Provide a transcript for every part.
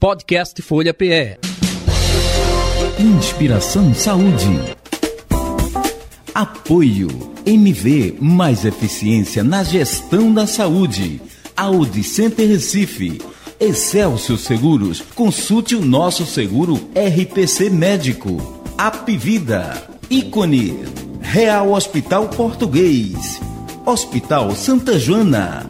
Podcast Folha PE. Inspiração Saúde. Apoio MV, mais eficiência na gestão da saúde. Audi Center Recife. Excelsior Seguros, consulte o nosso seguro RPC Médico. Apvida, Ícone, Real Hospital Português, Hospital Santa Joana.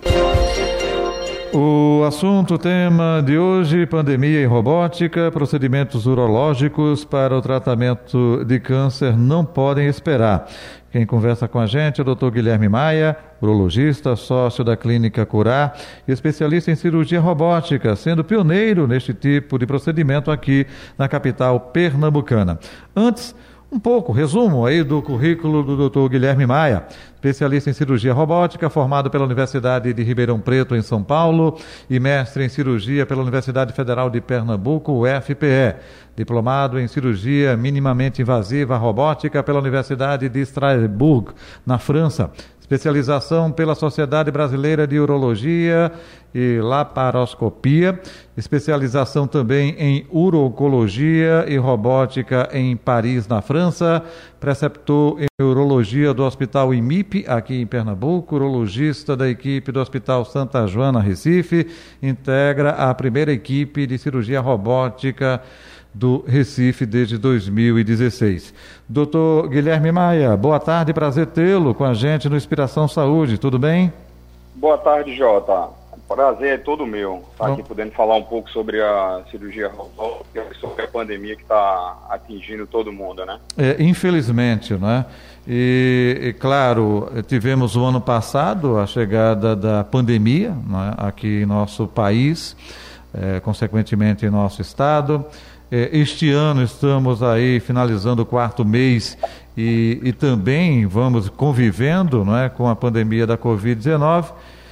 O assunto, tema de hoje, pandemia e robótica, procedimentos urológicos para o tratamento de câncer não podem esperar. Quem conversa com a gente é o Dr. Guilherme Maia, urologista, sócio da Clínica Curar, especialista em cirurgia robótica, sendo pioneiro neste tipo de procedimento aqui na capital pernambucana. Antes, um pouco, resumo aí do currículo do Dr. Guilherme Maia, especialista em cirurgia robótica, formado pela Universidade de Ribeirão Preto, em São Paulo, e mestre em cirurgia pela Universidade Federal de Pernambuco, UFPE. Diplomado em cirurgia minimamente invasiva robótica pela Universidade de Strasbourg, na França. Especialização pela Sociedade Brasileira de Urologia e Laparoscopia, especialização também em urologia e robótica em Paris, na França, preceptor em urologia do Hospital IMIP, aqui em Pernambuco, urologista da equipe do Hospital Santa Joana, Recife, integra a primeira equipe de cirurgia robótica do Recife desde 2016. Doutor Guilherme Maia, boa tarde, prazer tê-lo com a gente no Inspiração Saúde, tudo bem? Boa tarde, Jota. Prazer é todo meu estar aqui podendo falar um pouco sobre a cirurgia robótica, sobre a pandemia que está atingindo todo mundo, né? Infelizmente, né? E claro, tivemos o ano passado a chegada da pandemia, né, aqui em nosso país, consequentemente em nosso estado. Este ano estamos aí finalizando o 4º mês e também vamos convivendo, não é, com a pandemia da Covid-19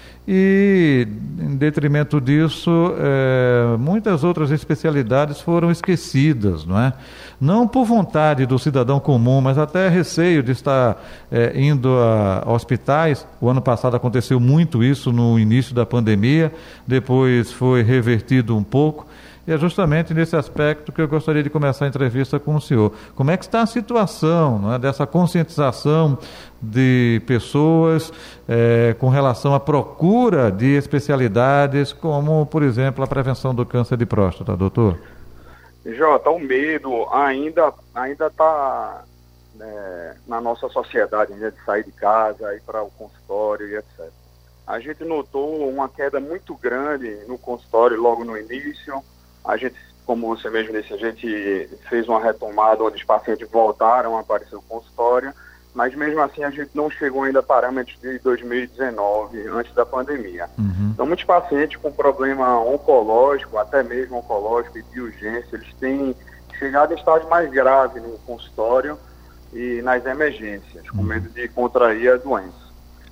e, em detrimento disso, muitas outras especialidades foram esquecidas, não é? Não por vontade do cidadão comum, mas até receio de estar indo a hospitais. O ano passado aconteceu muito isso no início da pandemia, depois foi revertido um pouco. E é justamente nesse aspecto que eu gostaria de começar a entrevista com o senhor. Como é que está a situação, não é, dessa conscientização de pessoas com relação à procura de especialidades, como, por exemplo, a prevenção do câncer de próstata, doutor? Jota, o medo ainda está na nossa sociedade, né, de sair de casa, ir para o consultório e etc. A gente notou uma queda muito grande no consultório logo no início. A gente, como você mesmo disse, a gente fez uma retomada onde os pacientes voltaram a aparecer no consultório, mas mesmo assim a gente não chegou ainda a parâmetros de 2019, antes da pandemia. Então, muitos pacientes com problema oncológico, até mesmo oncológico e de urgência, eles têm chegado em estágio mais grave no consultório e nas emergências, com medo de contrair a doença.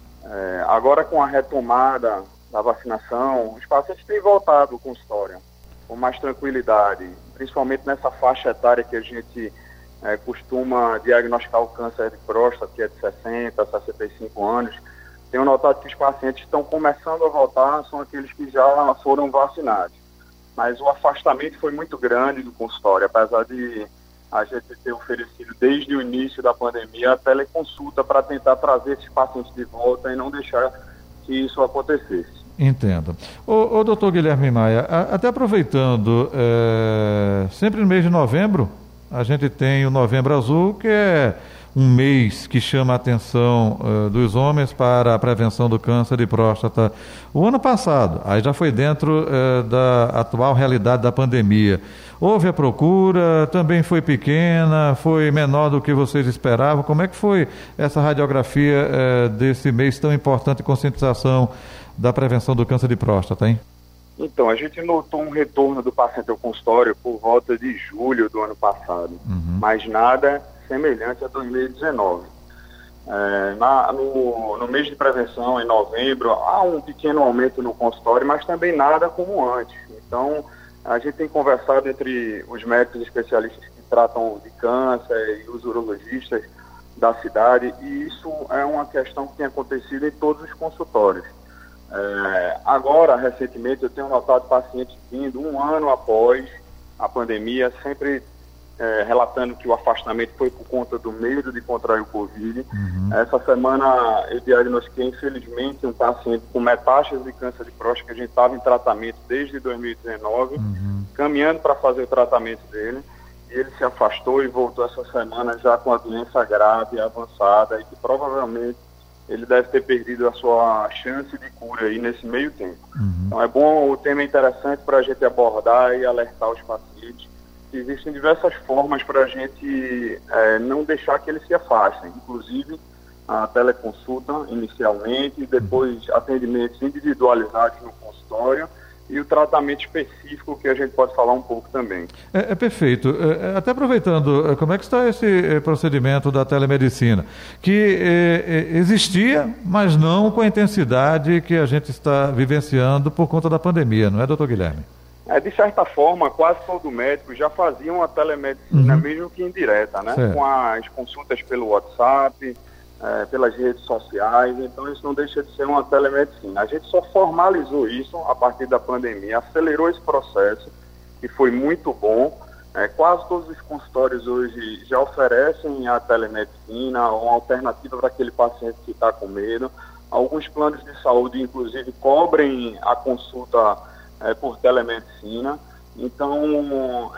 Agora, com a retomada da vacinação, os pacientes têm voltado ao consultório com mais tranquilidade, principalmente nessa faixa etária que a gente costuma diagnosticar o câncer de próstata, que é de 60 a 65 anos. Tenho notado que os pacientes estão começando a voltar, são aqueles que já foram vacinados. Mas o afastamento foi muito grande do consultório, apesar de a gente ter oferecido desde o início da pandemia a teleconsulta para tentar trazer esses pacientes de volta e não deixar que isso acontecesse. Entendo. O doutor Guilherme Maia, até aproveitando, sempre no mês de novembro, a gente tem o Novembro Azul, que é um mês que chama a atenção dos homens para a prevenção do câncer de próstata. O ano passado, aí já foi dentro da atual realidade da pandemia. Houve a procura, também foi pequena, foi menor do que vocês esperavam. Como é que foi essa radiografia desse mês tão importante de conscientização da prevenção do câncer de próstata, hein? Então, a gente notou um retorno do paciente ao consultório por volta de julho do ano passado, mas nada semelhante a 2019. No mês de prevenção, em novembro, há um pequeno aumento no consultório, mas também nada como antes. Então, a gente tem conversado entre os médicos especialistas que tratam de câncer e os urologistas da cidade, e isso é uma questão que tem acontecido em todos os consultórios. Agora, recentemente, eu tenho notado pacientes vindo 1 ano após a pandemia, sempre relatando que o afastamento foi por conta do medo de contrair o Covid. Essa semana eu diagnostiquei, infelizmente, um paciente com metástase de câncer de próstata, que a gente estava em tratamento desde 2019, caminhando para fazer o tratamento dele, e ele se afastou e voltou essa semana já com a doença grave, avançada, e que provavelmente ele deve ter perdido a sua chance de cura aí nesse meio tempo. Então é bom, o tema é interessante para a gente abordar e alertar os pacientes. Existem diversas formas para a gente não deixar que eles se afastem, inclusive a teleconsulta inicialmente, depois atendimentos individualizados no consultório e o tratamento específico, que a gente pode falar um pouco também. Perfeito. Até aproveitando, como é que está esse procedimento da telemedicina? Que existia, mas não com a intensidade que a gente está vivenciando por conta da pandemia, não é, doutor Guilherme? De certa forma, quase todo médico já fazia uma telemedicina, mesmo que indireta, né? Com as consultas pelo WhatsApp, pelas redes sociais, então isso não deixa de ser uma telemedicina. A gente só formalizou isso a partir da pandemia, acelerou esse processo, que foi muito bom. Quase todos os consultórios hoje já oferecem a telemedicina, uma alternativa para aquele paciente que está com medo. Alguns planos de saúde, inclusive, cobrem a consulta por telemedicina. Então,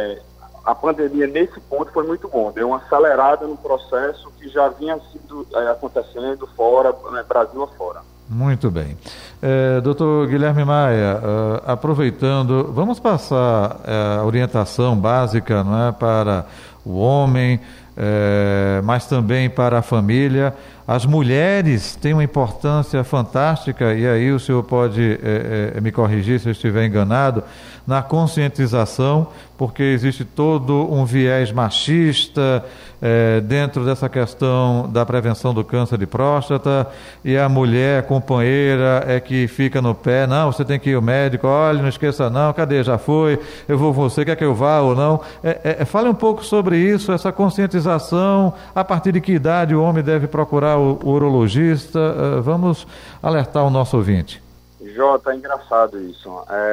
a pandemia, nesse ponto, foi muito bom. Deu uma acelerada no processo que já vinha sido acontecendo fora, Brasil afora. Muito bem. Doutor Guilherme Maia, aproveitando, vamos passar a orientação básica, não é, para o homem, mas também para a família. As mulheres têm uma importância fantástica, e aí o senhor pode me corrigir se eu estiver enganado, na conscientização, porque existe todo um viés machista dentro dessa questão da prevenção do câncer de próstata, e a mulher companheira é que fica no pé, não, você tem que ir ao médico, olha, não esqueça não, cadê, já foi, eu vou com você, quer que eu vá ou não? Fale um pouco sobre isso, essa conscientização, a partir de que idade o homem deve procurar o urologista. Vamos alertar o nosso ouvinte. Jota, é engraçado isso.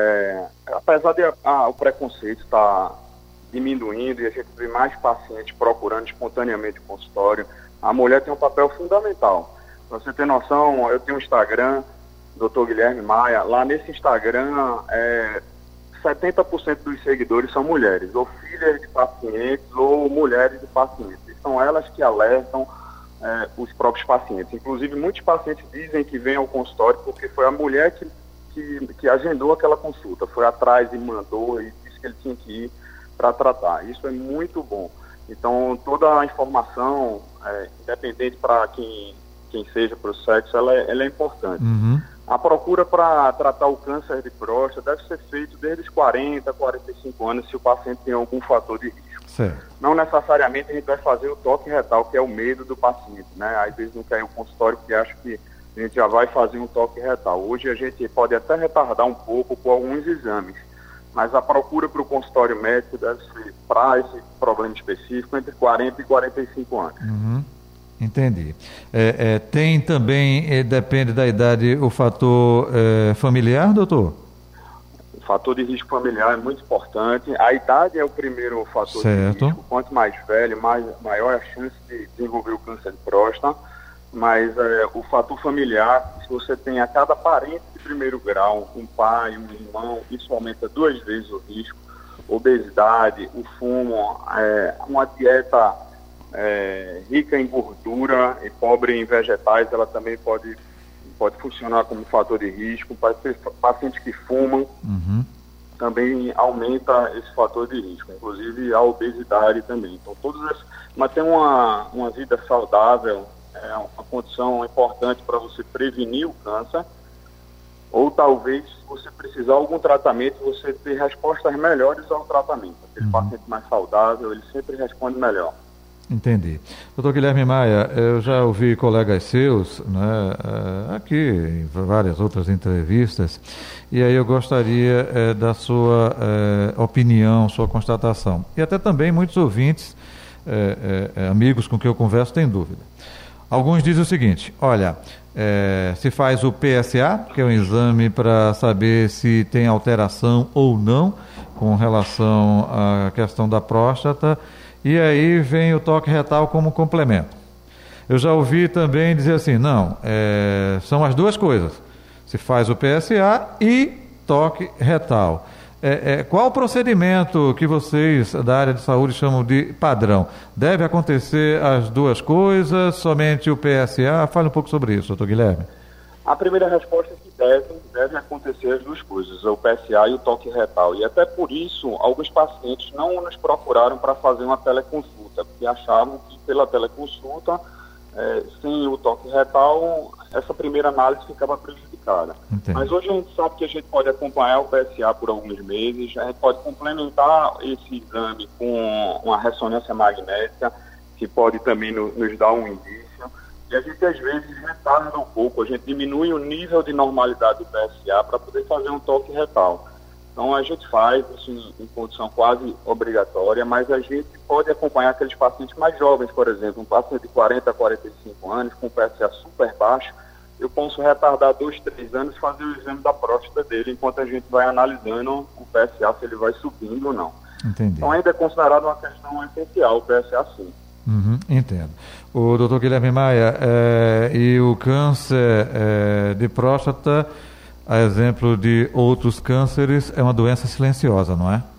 Apesar de o preconceito estar diminuindo e a gente vê mais pacientes procurando espontaneamente o consultório, a mulher tem um papel fundamental. Pra você ter noção, eu tenho um Instagram, Dr. Guilherme Maia. Lá nesse Instagram, 70% dos seguidores são mulheres, ou filhas de pacientes, ou mulheres de pacientes. E são elas que alertam os próprios pacientes. Inclusive, muitos pacientes dizem que vêm ao consultório porque foi a mulher que agendou aquela consulta, foi atrás e mandou e disse que ele tinha que ir para tratar. Isso é muito bom. Então, toda a informação, independente para quem seja para o sexo, ela é importante. A procura para tratar o câncer de próstata deve ser feito desde os 40, 45 anos, se o paciente tem algum fator de risco. Certo. Não necessariamente a gente vai fazer o toque retal, que é o medo do paciente, né? Às vezes não quer ir ao consultório porque acha que a gente já vai fazer um toque retal. Hoje a gente pode até retardar um pouco com alguns exames, mas a procura para o consultório médico deve ser, para esse problema específico, entre 40 e 45 anos. Entendi. Tem também, depende da idade, o fator familiar, doutor? O fator de risco familiar é muito importante. A idade é o primeiro fator de risco. Quanto mais velho, maior a chance de desenvolver o câncer de próstata. Mas o fator familiar, se você tem a cada parente de primeiro grau, um pai, um irmão, isso aumenta 2 vezes o risco. Obesidade, o fumo, uma dieta rica em gordura e pobre em vegetais, ela também pode funcionar como fator de risco. Pacientes que fumam também aumenta esse fator de risco, inclusive a obesidade também. Então, manter uma vida saudável é uma condição importante para você prevenir o câncer, ou talvez, se você precisar de algum tratamento, você ter respostas melhores ao tratamento. Aquele paciente mais saudável, ele sempre responde melhor. Entendi. Doutor Guilherme Maia, eu já ouvi colegas seus, né, aqui em várias outras entrevistas, e aí eu gostaria da sua opinião, sua constatação. E até também muitos ouvintes, amigos com quem eu converso, têm dúvida. Alguns dizem o seguinte: olha, se faz o PSA, que é um exame para saber se tem alteração ou não com relação à questão da próstata, e aí vem o toque retal como complemento. Eu já ouvi também dizer assim, não, são as duas coisas, se faz o PSA e toque retal. Qual o procedimento que vocês da área de saúde chamam de padrão? Deve acontecer as duas coisas, somente o PSA? Fale um pouco sobre isso, doutor Guilherme. A primeira resposta é que deve acontecer as duas coisas, o PSA e o toque retal. E até por isso, alguns pacientes não nos procuraram para fazer uma teleconsulta, porque achavam que pela teleconsulta, sem o toque retal, essa primeira análise ficava prejudicada. Entendi. Mas hoje a gente sabe que a gente pode acompanhar o PSA por alguns meses, a gente pode complementar esse exame com uma ressonância magnética, que pode também nos dar um indício. E a gente, às vezes, retarda um pouco, a gente diminui o nível de normalidade do PSA para poder fazer um toque retal. Então, a gente faz isso em condição quase obrigatória, mas a gente pode acompanhar aqueles pacientes mais jovens, por exemplo, um paciente de 40 a 45 anos, com PSA super baixo, eu posso retardar 2, 3 anos e fazer o exame da próstata dele, enquanto a gente vai analisando o PSA, se ele vai subindo ou não. Entendi. Então, ainda é considerado uma questão essencial, o PSA sim. Entendo. O doutor Guilherme Maia, e o câncer de próstata, a exemplo de outros cânceres, é uma doença silenciosa, não é?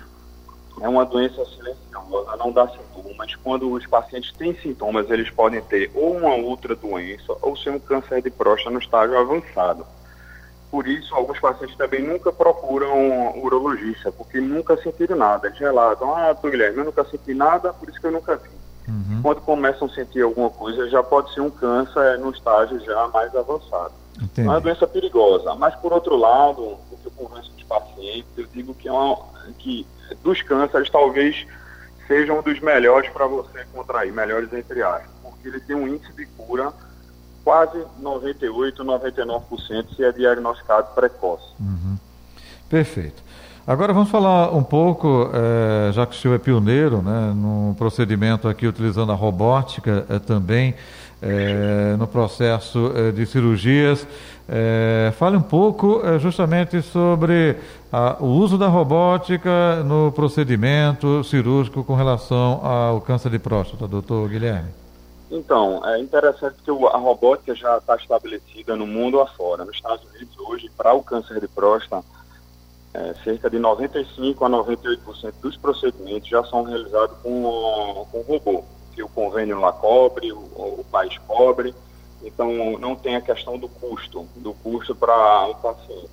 É uma doença silenciosa, não dá sintomas. Quando os pacientes têm sintomas, eles podem ter ou uma outra doença ou ser um câncer de próstata no estágio avançado. Por isso, alguns pacientes também nunca procuram um urologista, porque nunca sentiram nada. Eles relatam, doutor Guilherme, eu nunca senti nada, por isso que eu nunca vi. Quando começam a sentir alguma coisa, já pode ser um câncer no estágio já mais avançado. Entendi. É uma doença perigosa. Mas, por outro lado, o que eu converso com os pacientes, eu digo que dos cânceres talvez seja um dos melhores para você contrair, melhores entre aspas, porque ele tem um índice de cura quase 98%, 99% se é diagnosticado precoce. Perfeito. Agora vamos falar um pouco, já que o senhor é pioneiro, né, no procedimento aqui utilizando a robótica também, no processo de cirurgias. Fale um pouco justamente sobre o uso da robótica no procedimento cirúrgico com relação ao câncer de próstata, doutor Guilherme. Então, é interessante que a robótica já está estabelecida no mundo afora. Nos Estados Unidos hoje, para o câncer de próstata, cerca de 95% a 98% dos procedimentos já são realizados com robô, que o convênio lá cobre, o país cobre, então não tem a questão do custo para o paciente.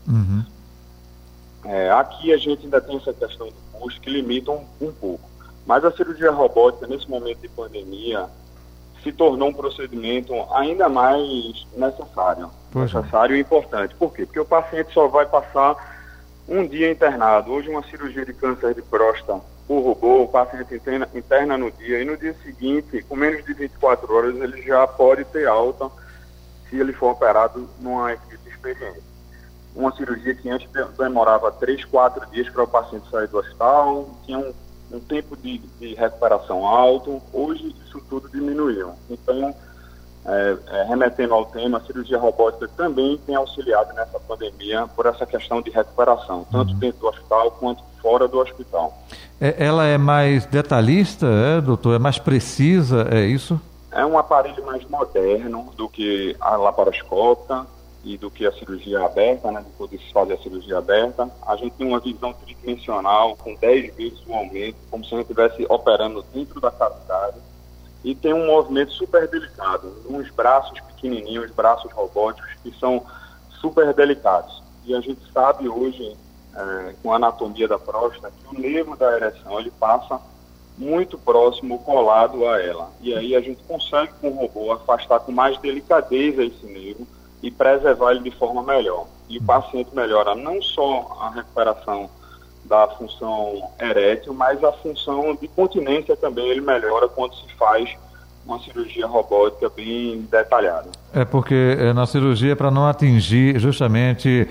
Aqui a gente ainda tem essa questão do custo que limita um pouco, mas a cirurgia robótica nesse momento de pandemia se tornou um procedimento ainda mais necessário e importante. Por quê? Porque o paciente só vai passar um dia internado. Hoje uma cirurgia de câncer de próstata por robô, o paciente interna no dia e no dia seguinte, com menos de 24 horas, ele já pode ter alta se ele for operado numa equipe experiente. Uma cirurgia que antes demorava 3, 4 dias para o paciente sair do hospital, tinha um tempo de recuperação alto, hoje isso tudo diminuiu. Então, remetendo ao tema, a cirurgia robótica também tem auxiliado nessa pandemia por essa questão de recuperação, tanto dentro do hospital quanto fora do hospital. Ela é mais detalhista, doutor? É mais precisa, é isso? É um aparelho mais moderno do que a laparoscópica e do que a cirurgia aberta, né, de poder se fazer a cirurgia aberta. A gente tem uma visão tridimensional com 10 vezes o aumento, como se a gente estivesse operando dentro da cavidade. E tem um movimento super delicado, uns braços pequenininhos, braços robóticos, que são super delicados. E a gente sabe hoje, com a anatomia da próstata, que o nervo da ereção ele passa muito próximo, colado a ela. E aí a gente consegue, com o robô, afastar com mais delicadeza esse nervo e preservar ele de forma melhor. E o paciente melhora não só a recuperação da função erétil, mas a função de continência também ele melhora quando se faz uma cirurgia robótica bem detalhada. Porque na cirurgia, para não atingir justamente,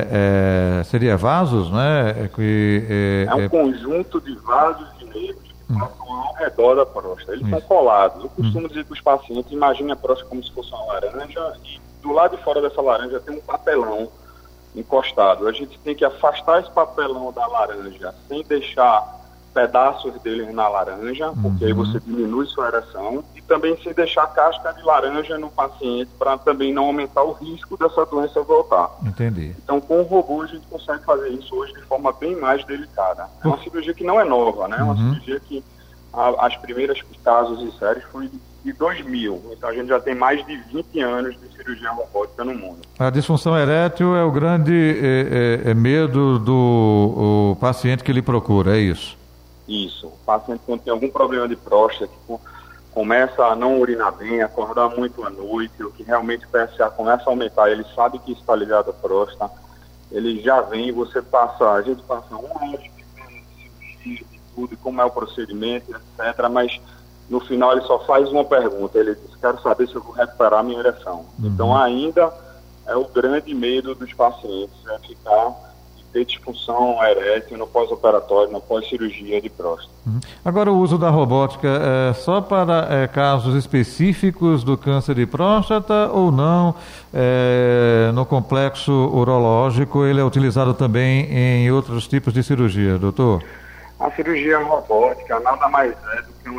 seria vasos, né? É um conjunto de vasos de nervos que passam ao redor da próstata. Eles estão colados. Eu costumo dizer para os pacientes, imagine a próstata como se fosse uma laranja e do lado de fora dessa laranja tem um papelão encostado. A gente tem que afastar esse papelão da laranja sem deixar pedaços dele na laranja, porque aí você diminui sua ereção, e também sem deixar casca de laranja no paciente para também não aumentar o risco dessa doença voltar. Entendi. Então, com o robô a gente consegue fazer isso hoje de forma bem mais delicada. É uma cirurgia que não é nova, né? É uma cirurgia que as primeiras casos e séries foi de 2000. Então, a gente já tem mais de 20 anos de cirurgia robótica no mundo. A disfunção erétil é o grande medo do paciente que lhe procura, é isso? Isso. O paciente quando tem algum problema de próstata, que começa a não urinar bem, acordar muito à noite, ou que realmente o PSA começa a aumentar, ele sabe que isso está ligado à próstata, ele já vem, a gente passa 1 hora de cirurgia, de tudo, como é o procedimento, etc., mas no final ele só faz uma pergunta, ele diz, quero saber se eu vou recuperar minha ereção. Então ainda é o grande medo dos pacientes, é ficar ter disfunção erétil no pós-operatório, na pós-cirurgia de próstata. Agora, o uso da robótica é só para casos específicos do câncer de próstata ou não? No complexo urológico, ele é utilizado também em outros tipos de cirurgia, doutor? A cirurgia robótica nada mais é do que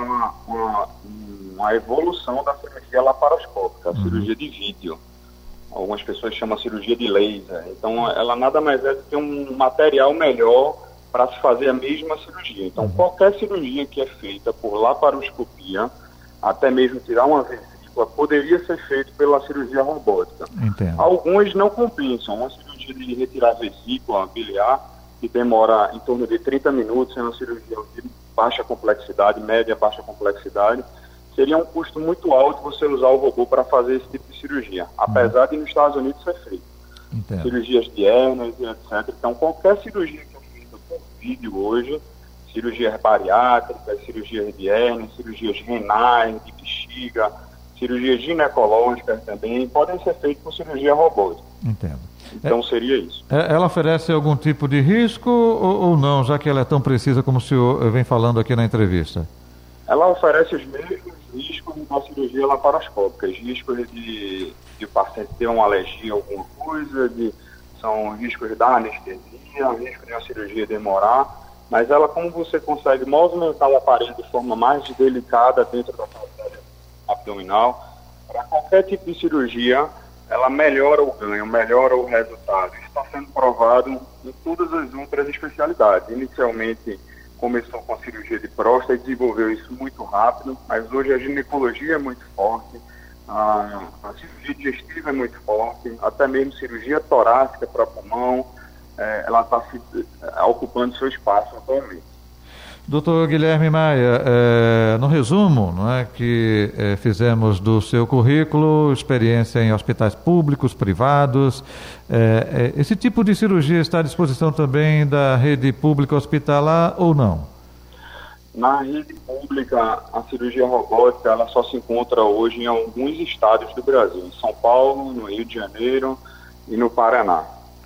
uma evolução da cirurgia laparoscópica, a cirurgia de vídeo. Algumas pessoas chamam cirurgia de laser. Então, ela nada mais é do que um material melhor para se fazer a mesma cirurgia. Então, qualquer cirurgia que é feita por laparoscopia, até mesmo tirar uma vesícula, poderia ser feita pela cirurgia robótica. Entendo. Algumas não compensam. Uma cirurgia de retirar a vesícula biliar, que demora em torno de 30 minutos, é uma cirurgia de baixa complexidade, média, baixa complexidade, seria um custo muito alto você usar o robô para fazer esse tipo de cirurgia, apesar de nos Estados Unidos ser feito. Entendo. Cirurgias de hérnias e etc. Então, qualquer cirurgia que é feita por vídeo hoje, cirurgias bariátricas, cirurgias de hérnias, cirurgias renais, de bexiga, cirurgias ginecológicas também, podem ser feitas por cirurgia robótica. Entendo. Então, seria isso. Ela oferece algum tipo de risco ou não, já que ela é tão precisa como o senhor vem falando aqui na entrevista? Ela oferece os mesmos riscos da cirurgia laparoscópica, riscos de o paciente ter uma alergia a alguma coisa, são riscos da anestesia, risco de uma cirurgia demorar, mas ela, como você consegue movimentar o aparelho de forma mais delicada dentro da cavidade abdominal, para qualquer tipo de cirurgia, ela melhora o ganho, melhora o resultado. Isso está sendo provado em todas as outras especialidades. Inicialmente, começou com a cirurgia de próstata e desenvolveu isso muito rápido, mas hoje a ginecologia é muito forte, a cirurgia digestiva é muito forte, até mesmo cirurgia torácica para pulmão, ela está ocupando seu espaço atualmente. Doutor Guilherme Maia, no resumo, não é, que fizemos do seu currículo, experiência em hospitais públicos, privados, esse tipo de cirurgia está à disposição também da rede pública hospitalar ou não? Na rede pública, a cirurgia robótica ela só se encontra hoje em alguns estados do Brasil, em São Paulo, no Rio de Janeiro e no Paraná.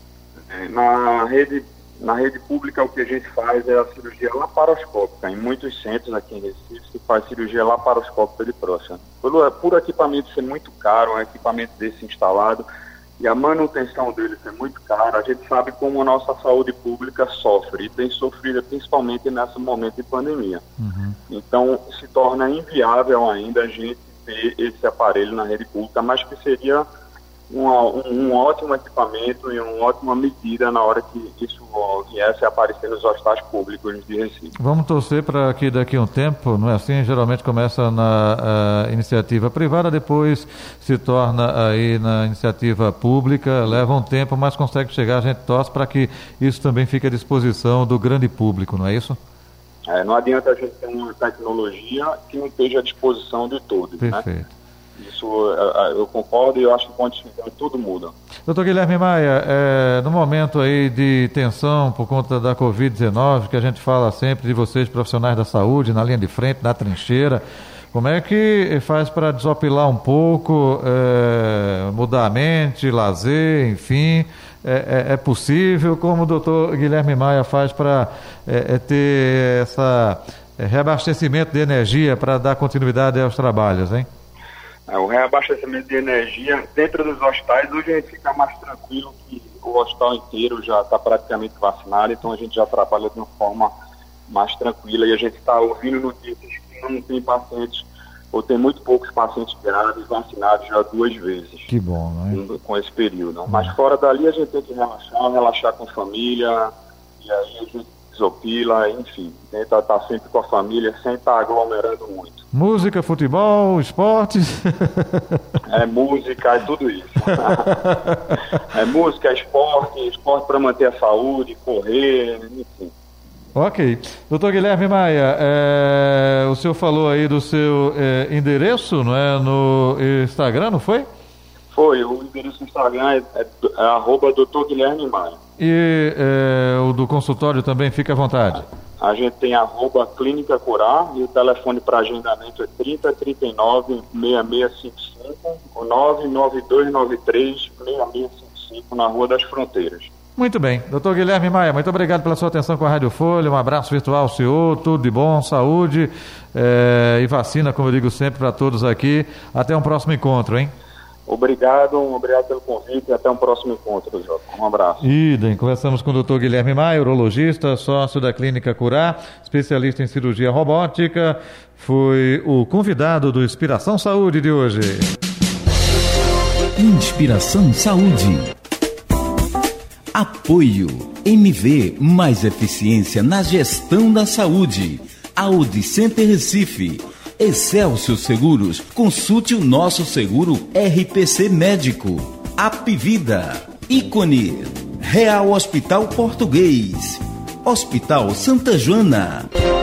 Na rede pública, o que a gente faz é a cirurgia laparoscópica. Em muitos centros aqui em Recife, se faz cirurgia laparoscópica de próstata. Por equipamento ser muito caro, um equipamento desse instalado, e a manutenção dele ser muito cara, a gente sabe como a nossa saúde pública sofre, e tem sofrido principalmente nesse momento de pandemia. Então, se torna inviável ainda a gente ter esse aparelho na rede pública, mas que seria um ótimo equipamento e uma ótima medida na hora que isso viesse a aparecer nos hospitais públicos de Recife. Vamos torcer para que daqui a um tempo, não é assim? Geralmente começa na iniciativa privada, depois se torna aí na iniciativa pública, leva um tempo, mas consegue chegar, a gente torce para que isso também fique à disposição do grande público, não é isso? Não adianta a gente ter uma tecnologia que não esteja à disposição de todos. Perfeito. Né? Isso eu concordo e eu acho que quando tudo muda. Doutor Guilherme Maia, no momento aí de tensão por conta da Covid-19, que a gente fala sempre de vocês profissionais da saúde, na linha de frente, na trincheira, como é que faz para desopilar um pouco, mudar a mente, lazer, enfim, é possível? Como o doutor Guilherme Maia faz para ter essa reabastecimento de energia para dar continuidade aos trabalhos, hein? O reabastecimento de energia dentro dos hospitais, hoje a gente fica mais tranquilo que o hospital inteiro já está praticamente vacinado, então a gente já trabalha de uma forma mais tranquila e a gente está ouvindo notícias que não tem pacientes, ou tem muito poucos pacientes graves vacinados já 2 vezes. Que bom, né? Com esse período. Mas fora dali a gente tem que relaxar com a família, e aí a gente desopila, enfim, tenta estar sempre com a família, sem estar aglomerando muito. Música, futebol, esportes? É música, é tudo isso. É música, é esporte para manter a saúde, correr, enfim. Ok. Doutor Guilherme Maia, o senhor falou aí do seu endereço, não é, no Instagram, não foi? Foi, o endereço do Instagram é @Dr. Guilherme Maia. E o do consultório também, fica à vontade. A gente tem @Clínica Curar e o telefone para agendamento é 30 39 6655 ou 99293 6655 na Rua das Fronteiras. Muito bem. Doutor Guilherme Maia, muito obrigado pela sua atenção com a Rádio Folha. Um abraço virtual ao senhor, tudo de bom, saúde e vacina, como eu digo sempre para todos aqui. Até um próximo encontro, hein? Obrigado pelo convite e até um próximo encontro, Jota. Um abraço. Idem, conversamos com o Dr. Guilherme Maia, urologista, sócio da Clínica Curar, especialista em cirurgia robótica. Foi o convidado do Inspiração Saúde de hoje. Inspiração Saúde. Apoio MV, mais eficiência na gestão da saúde. Audi Center Recife. Excelsior Seguros, consulte o nosso seguro RPC Médico. Apvida, Ícone, Real Hospital Português, Hospital Santa Joana.